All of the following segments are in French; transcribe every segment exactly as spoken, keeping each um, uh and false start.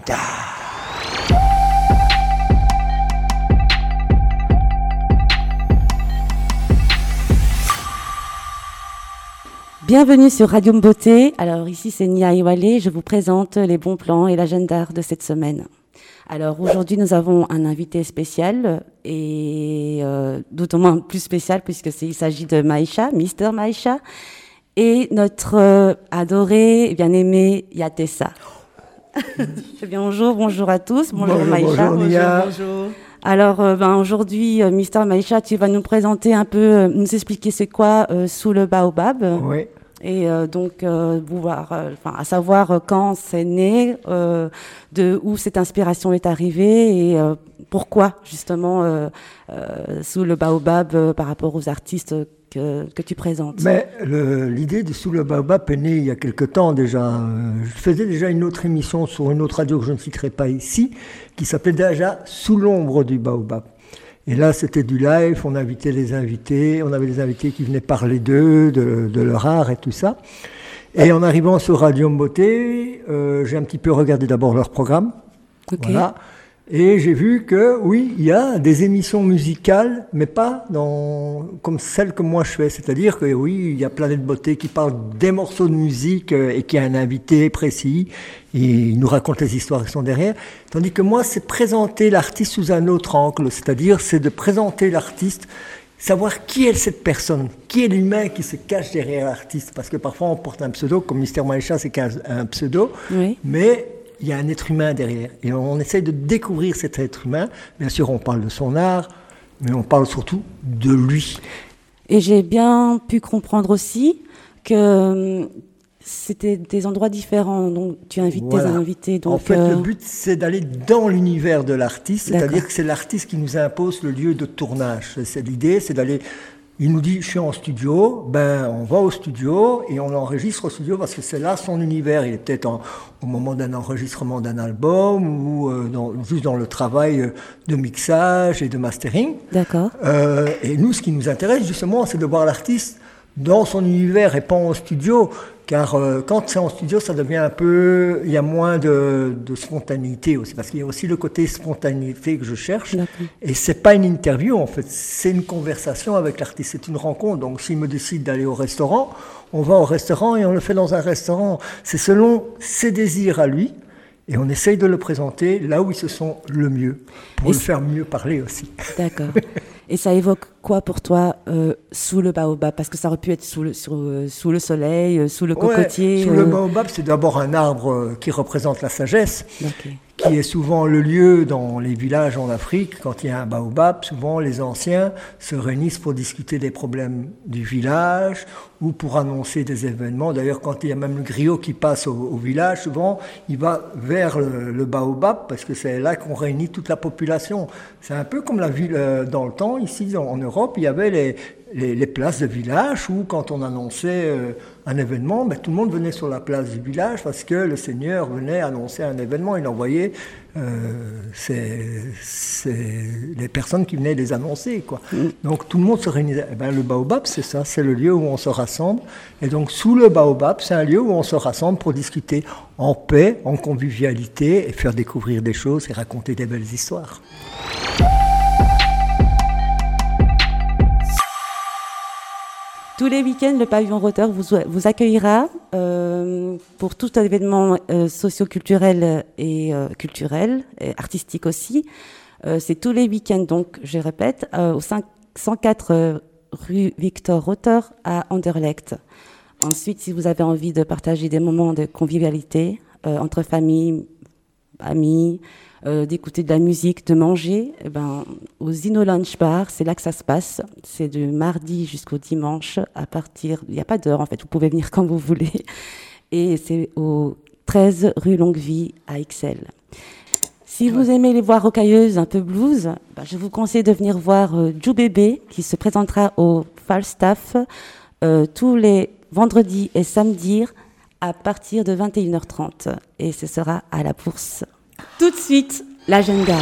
l'agenda. Bienvenue sur Radio Beauté. Alors ici c'est Nia Iwale, je vous présente les bons plans et l'agenda de cette semaine. Alors aujourd'hui nous avons un invité spécial et euh, d'autant moins plus spécial puisque c'est, il s'agit de Maïcha, Mister Maïcha, et notre euh, adoré et bien-aimé Yatessa. Eh bien bonjour, bonjour à tous, bonjour, bonjour Maïcha. Bonjour Nia. Bonjour, bonjour. Alors euh, ben, aujourd'hui euh, Mister Maïcha, tu vas nous présenter un peu, euh, nous expliquer c'est quoi euh, Sous le Baobab. Oui. Et euh, donc, euh, pouvoir, euh, enfin, à savoir euh, quand c'est né, euh, de où cette inspiration est arrivée et euh, pourquoi justement euh, euh, Sous le Baobab euh, par rapport aux artistes que, que tu présentes. Mais le, l'idée de Sous le Baobab est née il y a quelque temps déjà. Je faisais déjà une autre émission sur une autre radio que je ne citerai pas ici, qui s'appelait déjà Sous l'ombre du Baobab. Et là, c'était du live, on invitait les invités, on avait des invités qui venaient parler d'eux, de, de leur art et tout ça. Et en arrivant sur Radio Beauté, euh, j'ai un petit peu regardé d'abord leur programme. Okay. Voilà. Et j'ai vu que, oui, il y a des émissions musicales, mais pas dans, comme celles que moi je fais. C'est-à-dire que, oui, il y a Planète Beauté qui parle des morceaux de musique euh, et qui a un invité précis. Et il nous raconte les histoires qui sont derrière. Tandis que moi, c'est présenter l'artiste sous un autre angle. C'est-à-dire, c'est de présenter l'artiste, savoir qui est cette personne, qui est l'humain qui se cache derrière l'artiste. Parce que parfois, on porte un pseudo, comme Mister Maïcha, c'est qu'un un pseudo. Oui. Mais il y a un être humain derrière. Et on essaye de découvrir cet être humain. Bien sûr, on parle de son art, mais on parle surtout de lui. Et j'ai bien pu comprendre aussi que c'était des endroits différents, donc tu invites Voilà. tes invités. Donc en fait, euh... le but, c'est d'aller dans l'univers de l'artiste, c'est-à-dire D'accord. que c'est l'artiste qui nous impose le lieu de tournage. C'est l'idée, c'est d'aller... Il nous dit, je suis en studio, ben on va au studio et on enregistre au studio parce que c'est là son univers. Il est peut-être en, au moment d'un enregistrement d'un album ou euh, dans, juste dans le travail de mixage et de mastering. D'accord. Euh, et nous, ce qui nous intéresse justement, c'est de voir l'artiste dans son univers et pas en studio. Car euh, quand c'est en studio, ça devient un peu... Il y a moins de, de spontanéité aussi. Parce qu'il y a aussi le côté spontanéité que je cherche. D'accord. Et c'est pas une interview, en fait. C'est une conversation avec l'artiste. C'est une rencontre. Donc, s'il me décide d'aller au restaurant, on va au restaurant et on le fait dans un restaurant. C'est selon ses désirs à lui. Et on essaye de le présenter là où ils se sont le mieux. Pour et le faire mieux parler aussi. D'accord. Et ça évoque quoi pour toi euh, Sous le Baobab? Parce que ça aurait pu être sous le, sur, euh, sous le soleil, euh, sous le cocotier. Ouais, sous euh... le Baobab, c'est d'abord un arbre euh, qui représente la sagesse, okay. qui est souvent le lieu dans les villages en Afrique. Quand il y a un Baobab, souvent les anciens se réunissent pour discuter des problèmes du village ou pour annoncer des événements. D'ailleurs, quand il y a même le griot qui passe au, au village, souvent il va vers le, le Baobab parce que c'est là qu'on réunit toute la population. C'est un peu comme la ville euh, dans le temps. Ici, en, en Europe, il y avait les, les, les places de village où, quand on annonçait euh, un événement, ben, tout le monde venait sur la place du village parce que le Seigneur venait annoncer un événement. Il envoyait euh, c'est, c'est les personnes qui venaient les annoncer, quoi. Mm. Donc tout le monde se réunissait. Eh ben, le Baobab, c'est ça, c'est le lieu où on se rassemble. Et donc sous le Baobab, c'est un lieu où on se rassemble pour discuter en paix, en convivialité et faire découvrir des choses et raconter des belles histoires. Tous les week-ends, le pavillon Rotor vous, vous accueillera euh, pour tout événement euh, socio-culturel et euh, culturel, et artistique aussi. Euh, c'est tous les week-ends, donc je répète, euh, au cinq cent quatre euh, rue Victor Rotor à Anderlecht. Ensuite, si vous avez envie de partager des moments de convivialité euh, entre familles, amis, euh, d'écouter de la musique, de manger, eh ben, au Zino Lunch Bar, c'est là que ça se passe. C'est du mardi jusqu'au dimanche, à partir... Il n'y a pas d'heure, en fait, vous pouvez venir quand vous voulez. Et c'est au treize rue Longuevie à Ixelles. Si vous aimez les voix rocailleuses, un peu blues, ben, je vous conseille de venir voir euh, Jou Bébé, qui se présentera au Falstaff euh, tous les vendredis et samedis à partir de vingt et une heures trente. Et ce sera à la Bourse. Tout de suite, l'agenda.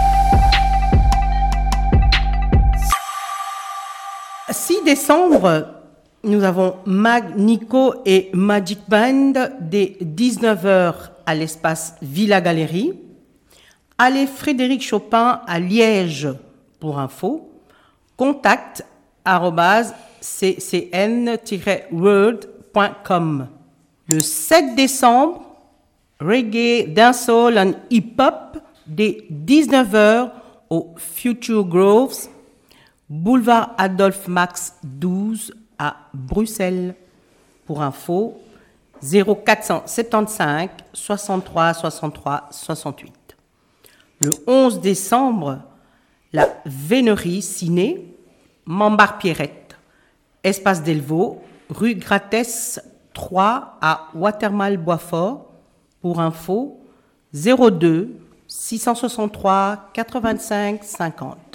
six décembre, nous avons Mag, Nico et Magic Band dès dix-neuf heures à l'espace Villa Galerie. Allée Frédéric Chopin à Liège pour info. Contact arobase c c n tiret world point com. Le sept décembre, reggae, dancehall and hip-hop dès dix-neuf heures au Future Groves, boulevard Adolphe Max douze à Bruxelles. Pour info, zéro quatre cent soixante-quinze soixante-trois soixante-trois soixante-huit. Le onze décembre, la Vénerie Ciné, Montbar-Pierrette, Espace Delvaux, rue Grattès trois à Watermal-Boisfort. Pour info, zéro deux six cent soixante-trois quatre-vingt-cinq cinquante.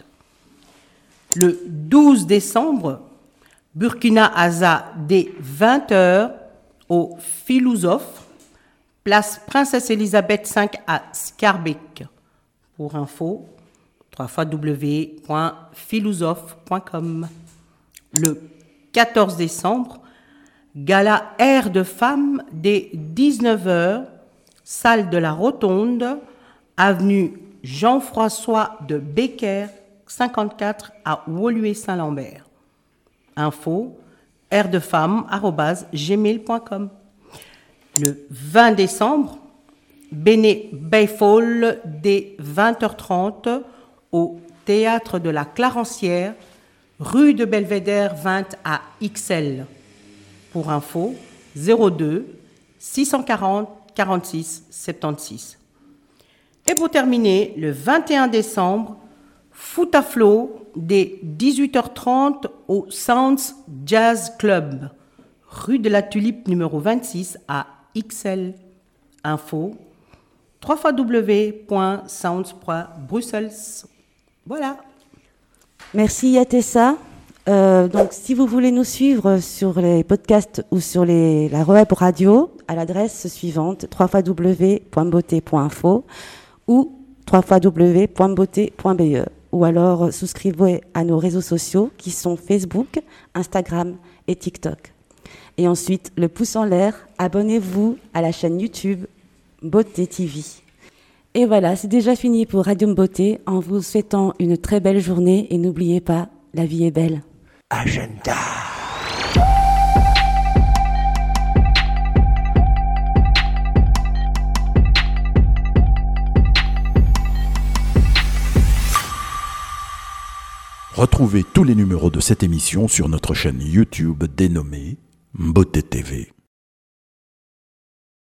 Le douze décembre, Burkina Asa dès vingt heures au Philosophe, place Princesse Elisabeth cinq à Scarbeck. Pour info, w w w point philosophe point com. Le quatorze décembre, gala Air de femmes dès dix-neuf heures, salle de la Rotonde, avenue Jean-François de Becker, cinquante-quatre à Woluwe-Saint-Lambert. Info, airdefemme arobase gmail point com. Le vingt décembre, Béné Bayfall dès vingt heures trente au Théâtre de la Clarencière, rue de Belvédère vingt à X L. Pour info, zéro deux six cent quarante quarante-six soixante-seize. Et pour terminer, le vingt et un décembre, Foot à flot dès dix-huit heures trente au Sounds Jazz Club, rue de la Tulipe numéro vingt-six à X L. Info, w w w point sounds point bruxelles. Voilà. Merci Yatessa. Euh, donc, si vous voulez nous suivre sur les podcasts ou sur les, la web radio, à l'adresse suivante, w w w point beauté point info ou w w w point beauté point b e. Ou alors, souscrivez à nos réseaux sociaux qui sont Facebook, Instagram et TikTok. Et ensuite, le pouce en l'air, abonnez-vous à la chaîne YouTube Beauté T V. Et voilà, c'est déjà fini pour Radium Beauté, en vous souhaitant une très belle journée et n'oubliez pas, la vie est belle. Agenda. Retrouvez tous les numéros de cette émission sur notre chaîne YouTube dénommée Beauté T V.